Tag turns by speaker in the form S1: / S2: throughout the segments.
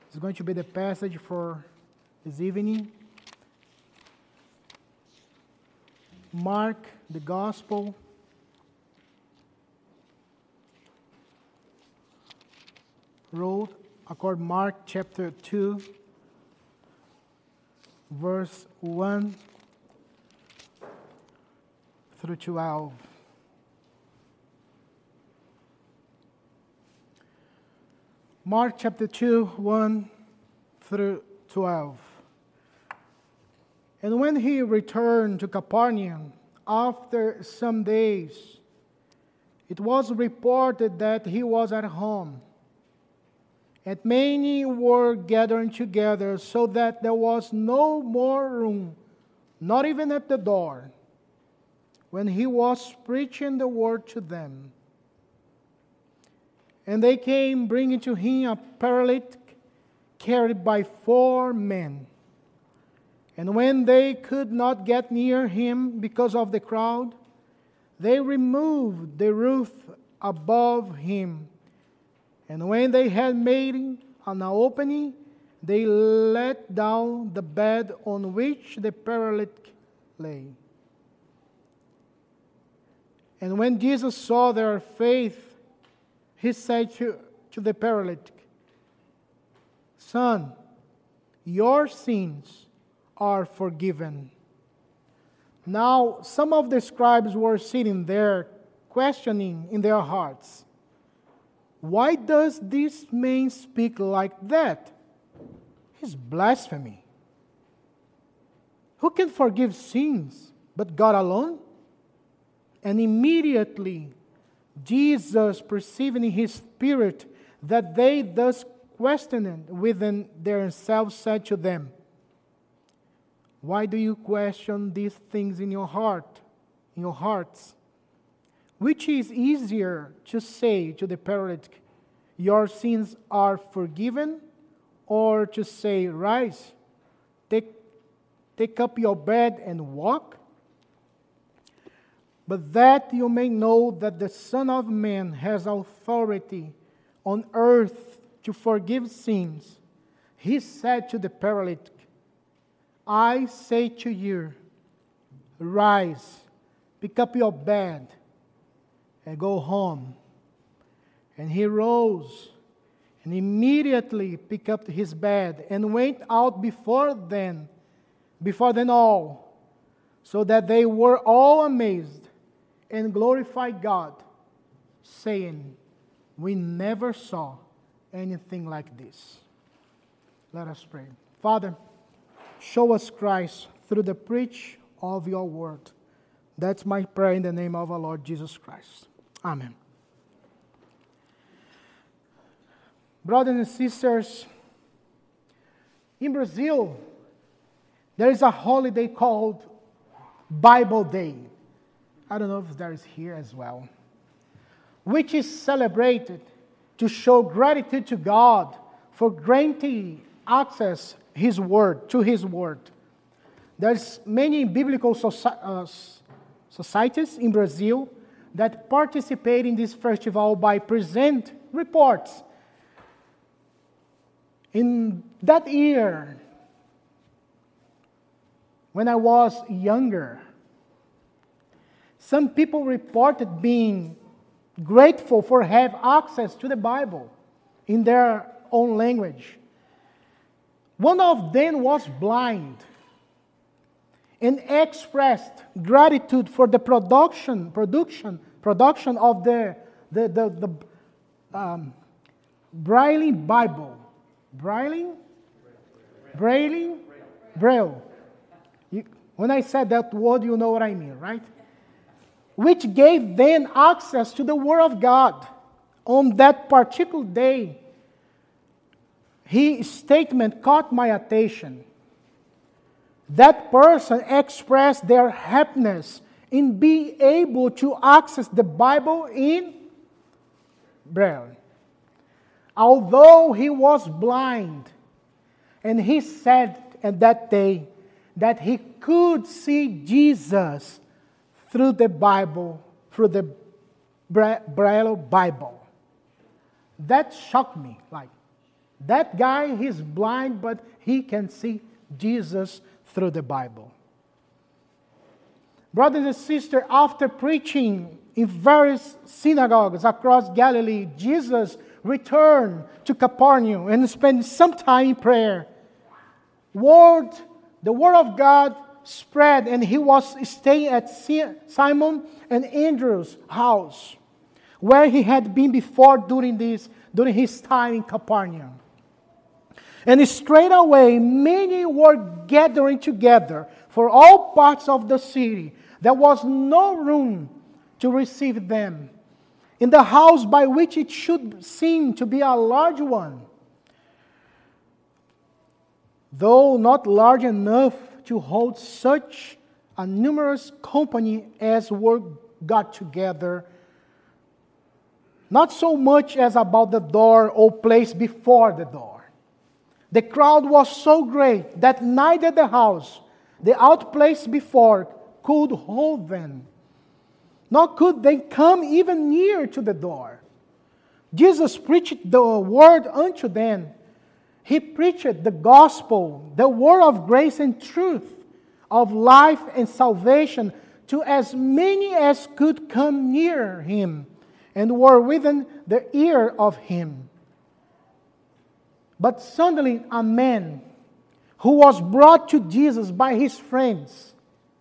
S1: is going to be the passage for this evening. Mark, the Gospel, wrote according to Mark chapter 2, verse 1 through 12. Mark chapter 2, 1 through 12. And when he returned to Capernaum after some days, it was reported that he was at home. And many were gathering together, so that there was no more room, not even at the door, when he was preaching the word to them. And they came, bringing to him a paralytic carried by 4 men. And when they could not get near him because of the crowd, they removed the roof above him. And when they had made an opening, they let down the bed on which the paralytic lay. And when Jesus saw their faith, he said to the paralytic, "Son, your sins are forgiven." Now, some of the scribes were sitting there, questioning in their hearts, "Why does this man speak like that? He's blasphemy. Who can forgive sins but God alone?" And immediately Jesus, perceiving in his spirit that they thus questioned within themselves, said to them, "Why do you question these things in your hearts? Which is easier to say to the paralytic, 'Your sins are forgiven,' or to say, 'Rise, take up your bed and walk'? But that you may know that the Son of Man has authority on earth to forgive sins," he said to the paralytic, "I say to you, rise, pick up your bed, and go home." And he rose, and immediately picked up his bed, and went out before them all, so that they were all amazed, and glorified God, saying, "We never saw anything like this." Let us pray. Father, show us Christ through the preach of your word. That's my prayer in the name of our Lord Jesus Christ. Amen. Brothers and sisters, in Brazil, there is a holiday called Bible Day. I don't know if there is here as well, which is celebrated to show gratitude to God for granting access to His Word. There's many biblical societies in Brazil that participate in this festival by present reports. In that year, when I was younger, some people reported being grateful for have access to the Bible in their own language. One of them was blind and expressed gratitude for the production of the Braille Bible. Braille. When I said that word, you know what I mean, right? Which gave them access to the Word of God. On that particular day, his statement caught my attention. That person expressed their happiness in being able to access the Bible in Braille. Although he was blind, and he said at that day that he could see Jesus through the Bible, through the Braille Bible. That shocked me. That guy, he's blind, but he can see Jesus through the Bible. Brothers and sisters, after preaching in various synagogues across Galilee, Jesus returned to Capernaum and spent some time in prayer. The word of God spread, and he was staying at Simon and Andrew's house, where he had been before during his time in Capernaum. And straight away, many were gathering together for all parts of the city. There was no room to receive them in the house, by which it should seem to be a large one, though not large enough to hold such a numerous company as were got together, not so much as about the door or place before the door. The crowd was so great that neither the house, the out place before, could hold them, nor could they come even near to the door. Jesus preached the word unto them. He preached the gospel, the word of grace and truth, of life and salvation, to as many as could come near him and were within the ear of him. But suddenly a man who was brought to Jesus by his friends,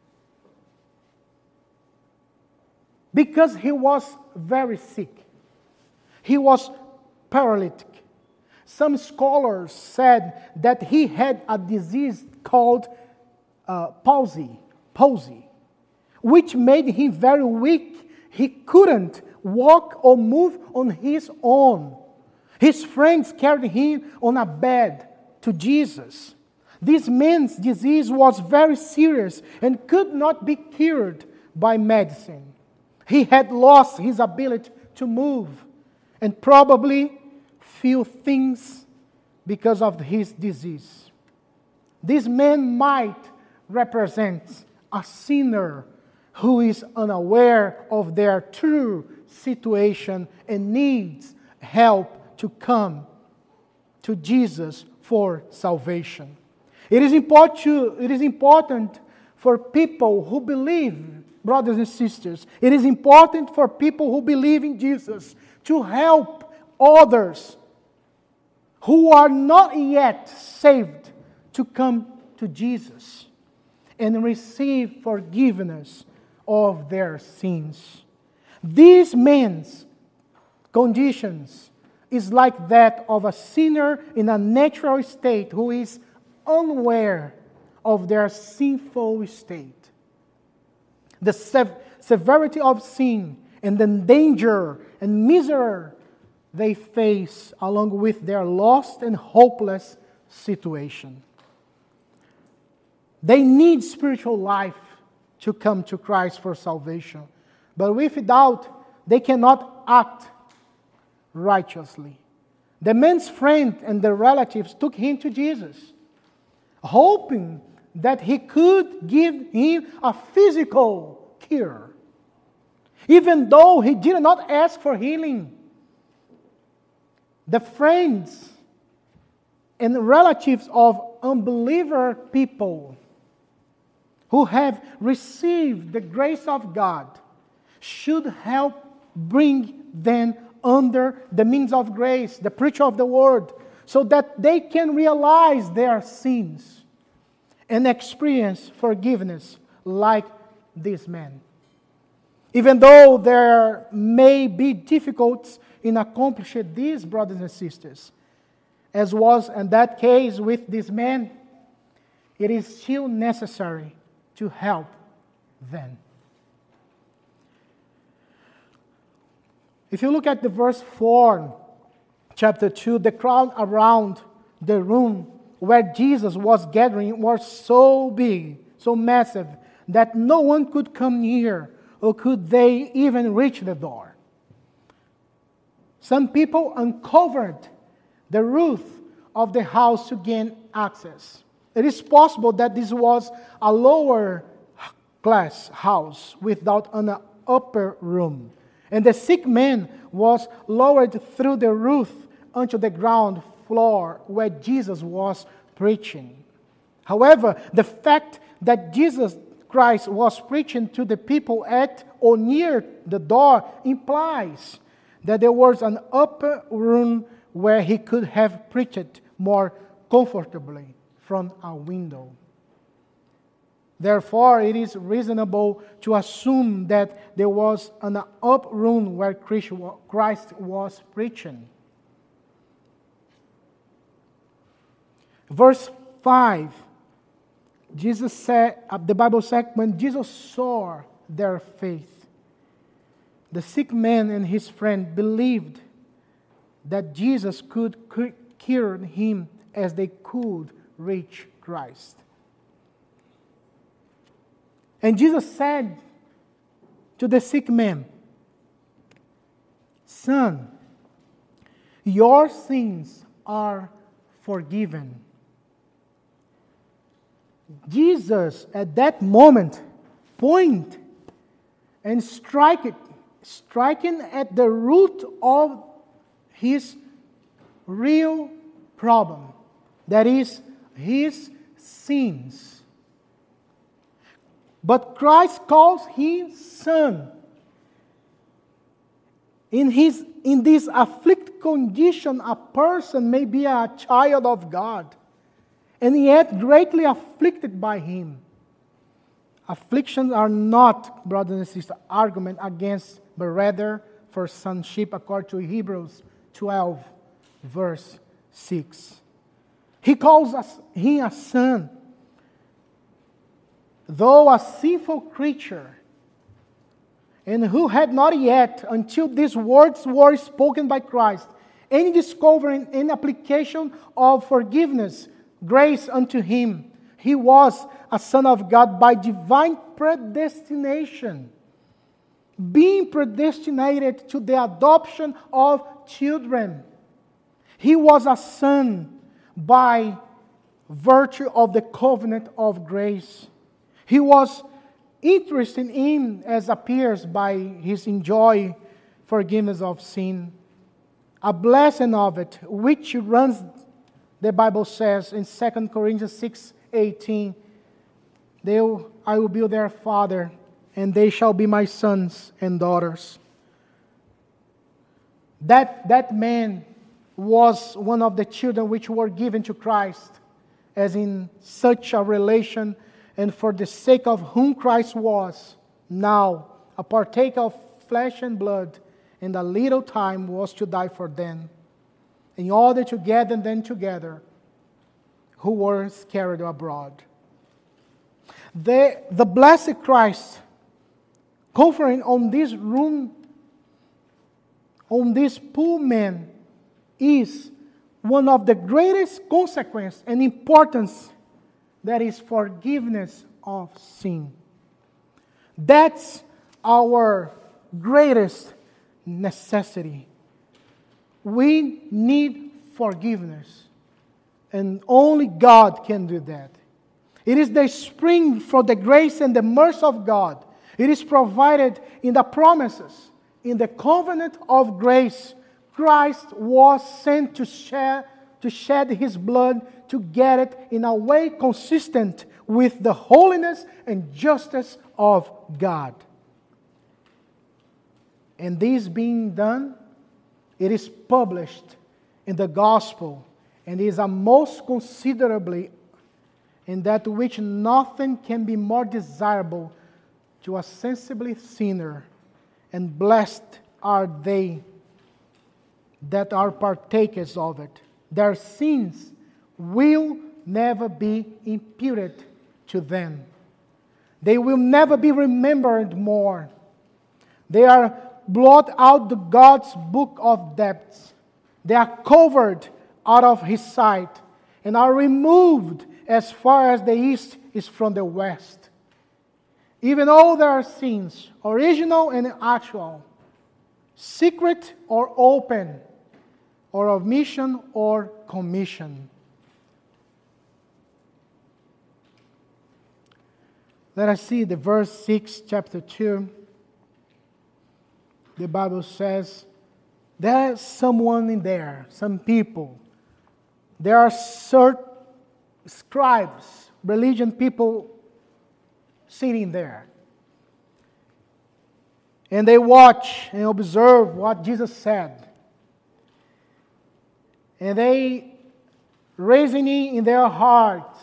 S1: because he was very sick, he was paralytic. Some scholars said that he had a disease called palsy, which made him very weak. He couldn't walk or move on his own. His friends carried him on a bed to Jesus. This man's disease was very serious and could not be cured by medicine. He had lost his ability to move and probably feel things because of his disease. This man might represent a sinner who is unaware of their true situation and needs help to come to Jesus for salvation. It is important for people who believe, brothers and sisters, it is important for people who believe in Jesus to help others who are not yet saved to come to Jesus and receive forgiveness of their sins. These men's conditions is like that of a sinner in a natural state who is unaware of their sinful state. The severity of sin and the danger and misery they face along with their lost and hopeless situation. They need spiritual life to come to Christ for salvation. But without, they cannot act righteously. The man's friend and the relatives took him to Jesus, hoping that he could give him a physical cure, even though he did not ask for healing. The friends and relatives of unbeliever people who have received the grace of God should help bring them under the means of grace, the preacher of the word, so that they can realize their sins and experience forgiveness like this man. Even though there may be difficulties in accomplishing these, brothers and sisters, as was in that case with this man, it is still necessary to help them. If you look at the verse 4, chapter 2, the crowd around the room where Jesus was gathering was so big, so massive, that no one could come near, or could they even reach the door. Some people uncovered the roof of the house to gain access. It is possible that this was a lower class house without an upper room. And the sick man was lowered through the roof onto the ground floor where Jesus was preaching. However, the fact that Jesus Christ was preaching to the people at or near the door implies that there was an upper room where he could have preached more comfortably from a window. Therefore, it is reasonable to assume that there was an upper room where Christ was preaching. Verse 5, Jesus said, the Bible said, when Jesus saw their faith, the sick man and his friend believed that Jesus could cure him as they could reach Christ. And Jesus said to the sick man, "Son, your sins are forgiven." Jesus, at that moment, pointed and striking at the root of his real problem, that is, his sins. But Christ calls him son. In this afflicted condition, a person may be a child of God, and yet greatly afflicted by him. Afflictions are not, brothers and sisters, argument against, but rather for sonship, according to Hebrews 12, verse 6. He calls him a son. Though a sinful creature, and who had not yet, until these words were spoken by Christ, any discovering and application of forgiveness, grace unto him, he was a son of God by divine predestination, being predestinated to the adoption of children. He was a son by virtue of the covenant of grace. He was interested in, as appears by his enjoy forgiveness of sin, a blessing of it, which runs, the Bible says in 2 Corinthians 6:18, I will be their father, and they shall be my sons and daughters. That man was one of the children which were given to Christ, as in such a relation, and for the sake of whom Christ was now a partaker of flesh and blood, and a little time was to die for them, in order to gather them together who were scattered abroad. The blessed Christ, conferring on this room, on this poor man, is one of the greatest consequences and importance, that is forgiveness of sin. That's our greatest necessity. We need forgiveness, and only God can do that. It is the spring for the grace and the mercy of God. It is provided in the promises, in the covenant of grace. Christ was sent to shed his blood to get it in a way consistent with the holiness and justice of God. And this being done, it is published in the gospel, and is a most considerably, in that which nothing can be more desirable to a sensibly sinner, and blessed are they that are partakers of it. Their sins will never be imputed to them. They will never be remembered more. They are blotted out of God's book of debts. They are covered out of His sight and are removed as far as the east is from the west. Even all their sins, original and actual, secret or open, or of omission or commission. Let us see the verse 6, chapter 2. The Bible says, there's someone in there, some people, there are certain scribes, religion people sitting there. And they watch and observe what Jesus said. And they reasoning in their hearts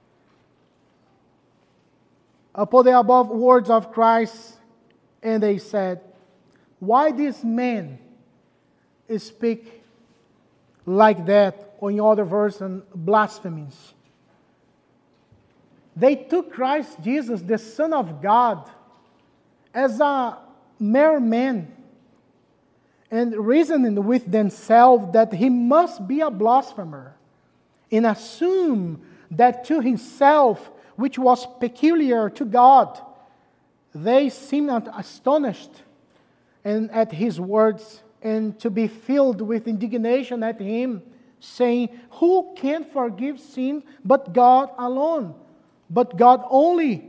S1: upon the above words of Christ, and they said, why this man speak like that, or in other version, blasphemies? They took Christ Jesus, the Son of God, as a mere man, and reasoning with themselves that he must be a blasphemer, and assume that to himself, which was peculiar to God, they seemed astonished and at his words, and to be filled with indignation at him, saying, who can forgive sin but God alone, but God only?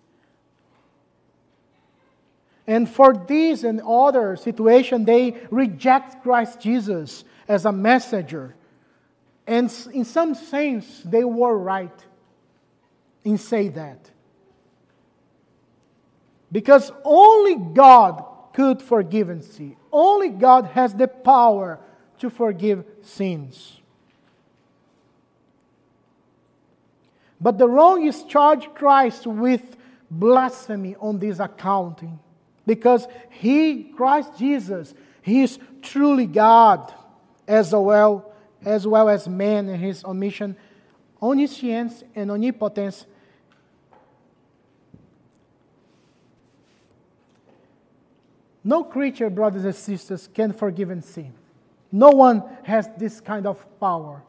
S1: And for this and other situation, they reject Christ Jesus as a messenger. And in some sense, they were right in saying that. Because only God could forgive sin. Only God has the power to forgive sins. But the wrong is charged Christ with blasphemy on this accounting. Because Christ Jesus, He is truly God as well as man in His omniscience and omnipotence. No creature, brothers and sisters, can forgive sin. No one has this kind of power.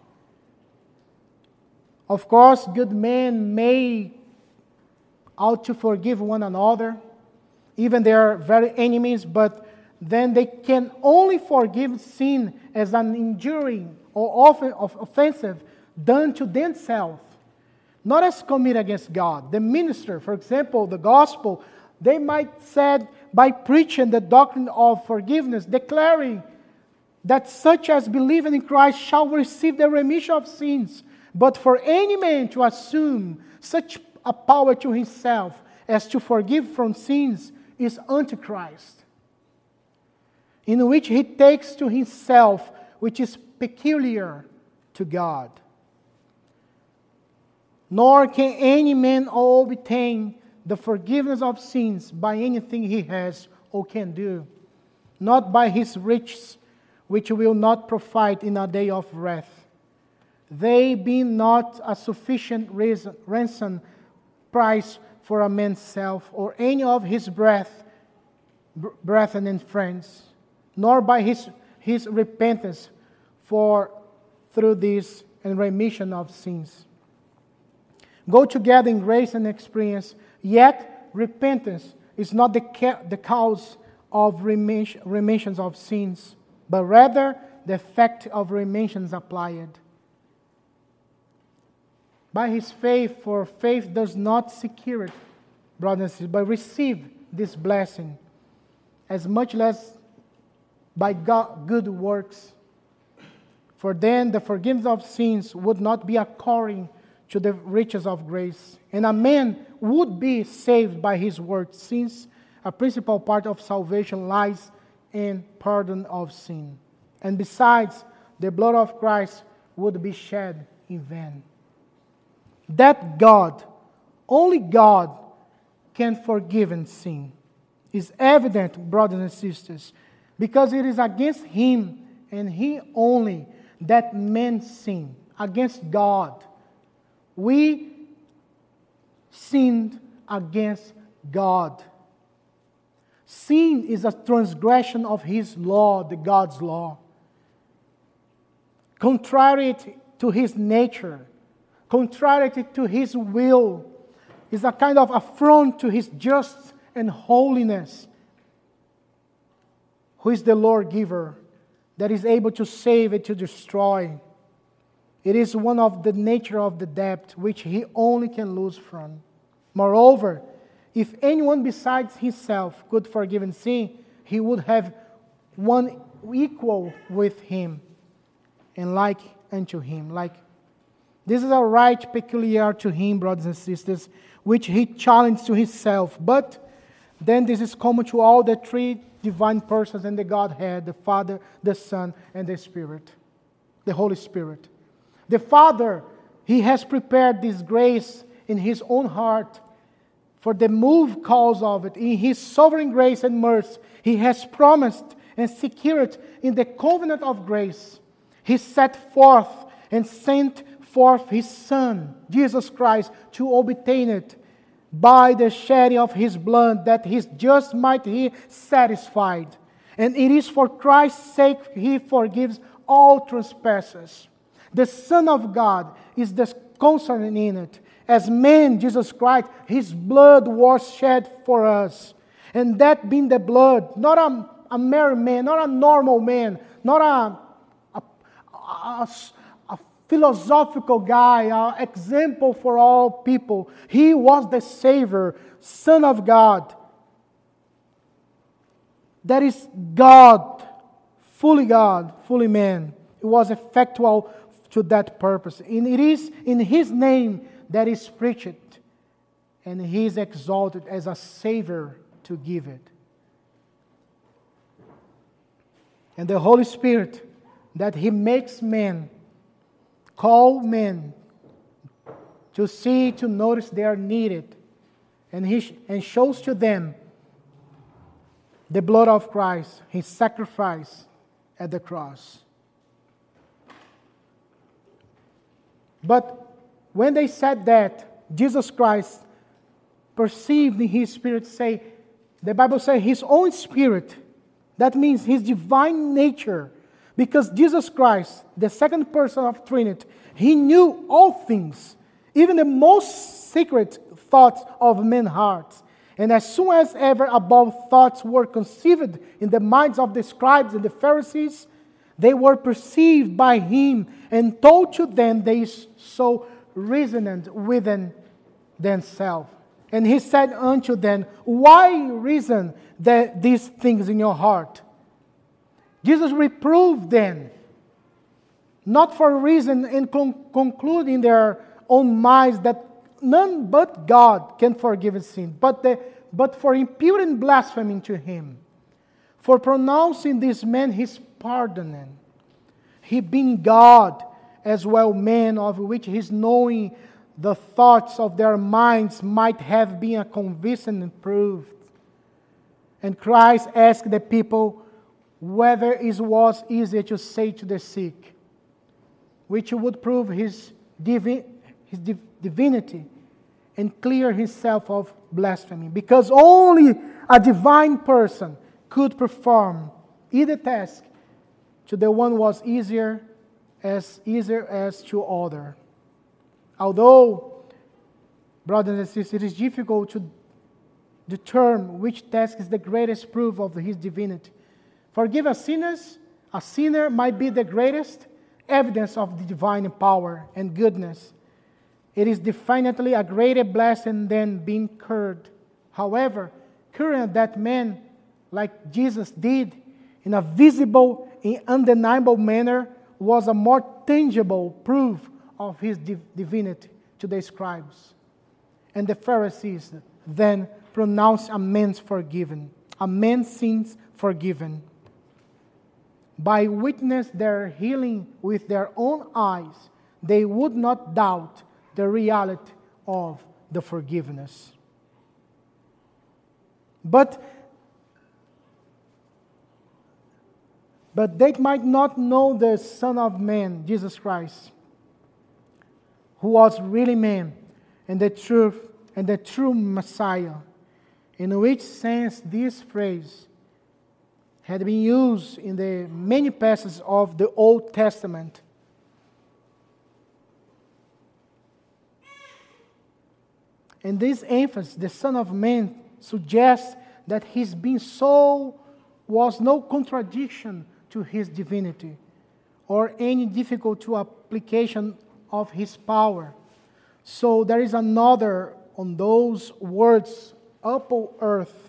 S1: Of course, good men may ought to forgive one another, even their very enemies, but then they can only forgive sin as an injuring or offensive done to themselves, not as committed against God. The minister, for example, the gospel, they might said by preaching the doctrine of forgiveness, declaring that such as believe in Christ shall receive the remission of sins. But for any man to assume such a power to himself as to forgive from sins is antichrist, in which he takes to himself which is peculiar to God. Nor can any man obtain the forgiveness of sins by anything he has or can do, not by his riches, which will not profit in a day of wrath. They being not a sufficient ransom price for a man's self or any of his brethren and friends, nor by his repentance through this and remission of sins. Go together in grace and experience, yet repentance is not the cause of remissions of sins, but rather the effect of remissions applied. By his faith, for faith does not secure it, brothers and sisters, but receive this blessing, as much as by good works. For then the forgiveness of sins would not be according to the riches of grace, and a man would be saved by his works, since a principal part of salvation lies in pardon of sin. And besides, the blood of Christ would be shed in vain. That God, only God, can forgive sin is evident, brothers and sisters, because it is against Him and He only that men sin, against God. We sinned against God. Sin is a transgression of His law, the God's law. Contrary to His nature, contrary to His will, is a kind of affront to His justice and holiness, who is the Lord giver, that is able to save and to destroy. It is one of the nature of the debt which He only can lose from. Moreover, if anyone besides himself could forgive sin, he would have one equal with Him, and like unto him. Like, this is a right peculiar to him, brothers and sisters, which he challenged to himself. But then this is common to all the three divine persons in the Godhead, the Father, the Son, and the Spirit, the Holy Spirit. The Father, he has prepared this grace in his own heart for the move cause of it. In his sovereign grace and mercy, he has promised and secured in the covenant of grace. He set forth and sent forth his Son, Jesus Christ, to obtain it by the shedding of his blood, that his just might be satisfied. And it is for Christ's sake he forgives all trespasses. The Son of God is the concern in it. As man, Jesus Christ, his blood was shed for us. And that being the blood, not a mere man, not a normal man, not a philosophical guy, an example for all people. He was the Savior, Son of God. That is God, fully man. It was effectual to that purpose. And it is in his name that is preached, and he is exalted as a Savior to give it. And the Holy Spirit, that he makes men, call men to see, to notice they are needed, and shows to them the blood of Christ, his sacrifice at the cross. But when they said that, Jesus Christ perceived in his spirit, the Bible says his own spirit, that means his divine nature, because Jesus Christ, the second person of Trinity, he knew all things, even the most secret thoughts of men's hearts. And as soon as ever above thoughts were conceived in the minds of the scribes and the Pharisees, they were perceived by him and told to them they so reasoned within themselves. And he said unto them, why reason these things in your heart? Jesus reproved them, not for a reason and conclude in their own minds that none but God can forgive a sin, but for imputing blasphemy to him, for pronouncing this man his pardoning. He being God, as well man, of which his knowing the thoughts of their minds might have been a convincing proof. And Christ asked the people whether it was easier to say to the sick, which would prove his divinity and clear himself of blasphemy, because only a divine person could perform either task. To the one was easier as to other. Although, brothers and sisters, it is difficult to determine which task is the greatest proof of his divinity. Forgive a sinner might be the greatest evidence of the divine power and goodness. It is definitely a greater blessing than being cured. However, curing that man, like Jesus did, in a visible, in undeniable manner, was a more tangible proof of his divinity to the scribes and the Pharisees. Then pronounced a man's sins forgiven. By witness their healing with their own eyes, they would not doubt the reality of the forgiveness. But they might not know the Son of Man, Jesus Christ, who was really man and the true Messiah, in which sense this phrase had been used in the many passages of the Old Testament. And this emphasis, the Son of Man, suggests that his being so was no contradiction to his divinity or any difficult to application of his power. So there is another on those words, upper earth,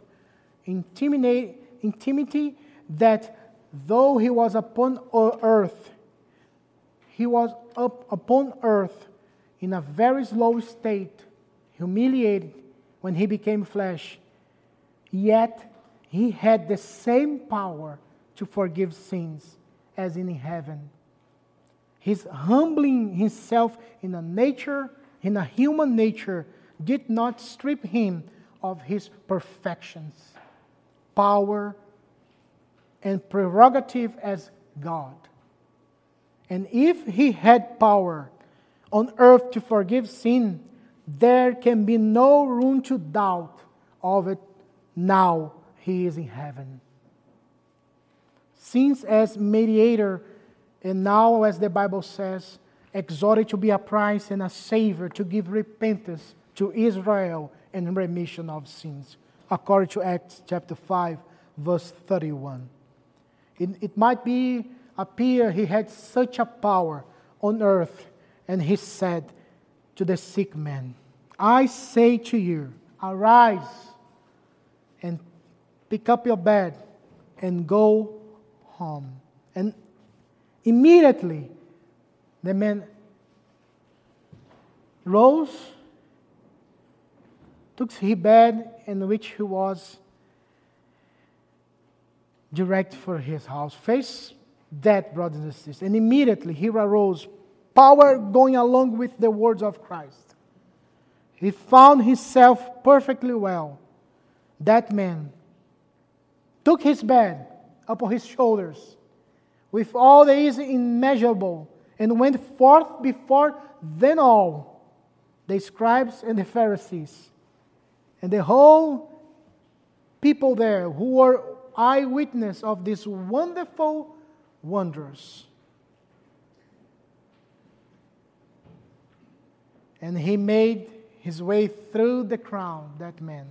S1: intimity that though he was upon earth, he was up upon earth in a very slow state, humiliated when he became flesh, yet he had the same power to forgive sins as in heaven. His humbling himself in a human nature, did not strip him of his perfections, power, and prerogative as God. And if he had power on earth to forgive sin, there can be no room to doubt of it now he is in heaven. Since as mediator, and now as the Bible says, exhorted to be a priest and a savior to give repentance to Israel and remission of sins, according to Acts chapter 5, verse 31. It might appear he had such a power on earth, and he said to the sick man, I say to you, arise and pick up your bed and go home. And immediately the man rose, took his bed in which he was direct for his house. Face death, brothers and sisters. And immediately he arose, power going along with the words of Christ. He found himself perfectly well. That man took his bed upon his shoulders with all the ease immeasurable, and went forth before them all, the scribes and the Pharisees, and the whole people there who were eyewitness of these wonderful wonders. And he made his way through the crowd, that man.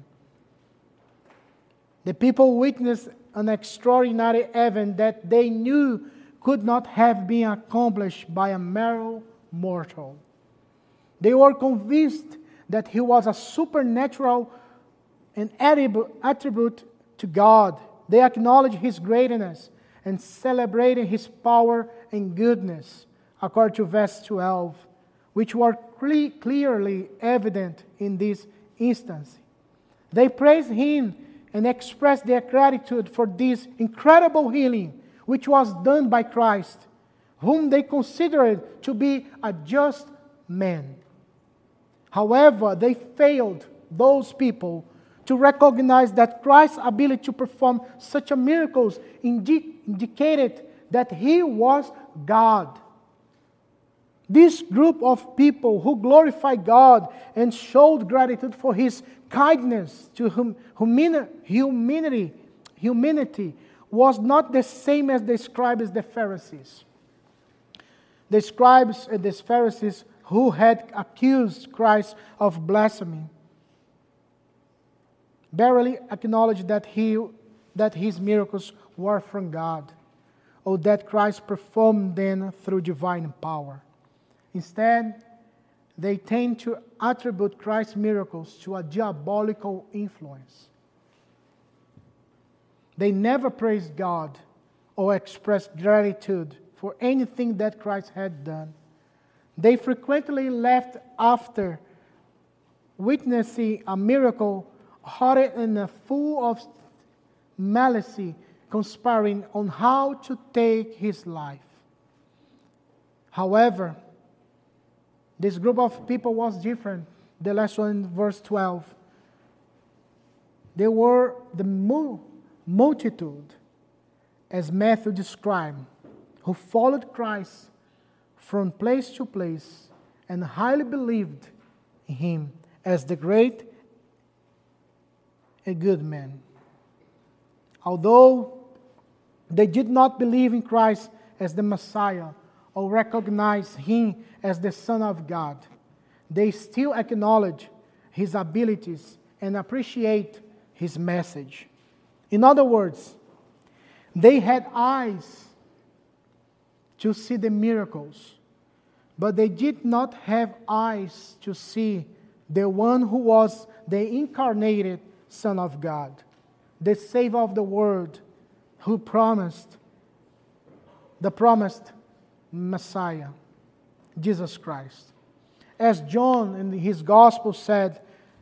S1: The people witnessed an extraordinary event that they knew could not have been accomplished by a mere mortal. They were convinced that he was a supernatural and attribute to God. They acknowledged his greatness and celebrated his power and goodness, according to verse 12, which were clearly evident in this instance. They praised him and expressed their gratitude for this incredible healing, which was done by Christ, whom they considered to be a just man. However, they failed, those people, to recognize that Christ's ability to perform such miracles indicated that he was God. This group of people who glorified God and showed gratitude for his kindness to humanity was not the same as the scribes and the Pharisees. The scribes and the Pharisees who had accused Christ of blasphemy barely acknowledged that his miracles were from God, or that Christ performed them through divine power. Instead, they tend to attribute Christ's miracles to a diabolical influence. They never praised God or expressed gratitude for anything that Christ had done. They frequently left after witnessing a miracle, hurried and full of malice, conspiring on how to take his life. However, this group of people was different. The last one in verse 12. They were the multitude, as Matthew described, who followed Christ from place to place and highly believed in him as the great and good man. Although they did not believe in Christ as the Messiah or recognize him as the Son of God, they still acknowledge his abilities and appreciate his message. In other words, they had eyes to see the miracles, but they did not have eyes to see the one who was the incarnated Son of God, the Savior of the world, who promised the promised Messiah. Jesus Christ. As John in his Gospel said,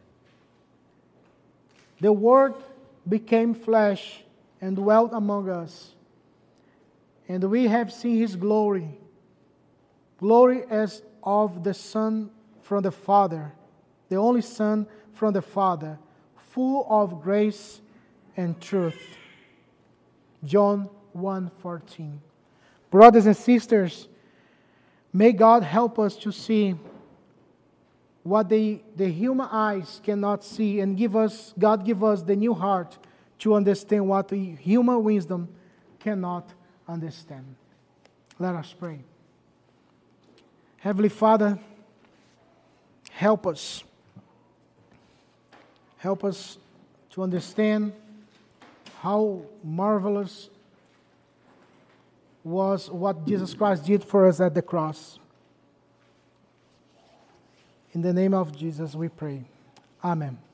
S1: the Word became flesh and dwelt among us, and we have seen His glory, glory as of the Son from the Father, the only Son from the Father, full of grace and truth. John 1:14. Brothers and sisters, may God help us to see what the human eyes cannot see, and God give us the new heart to understand what the human wisdom cannot understand. Let us pray. Heavenly Father, help us. Help us to understand how marvelous was what Jesus Christ did for us at the cross. In the name of Jesus we pray. Amen.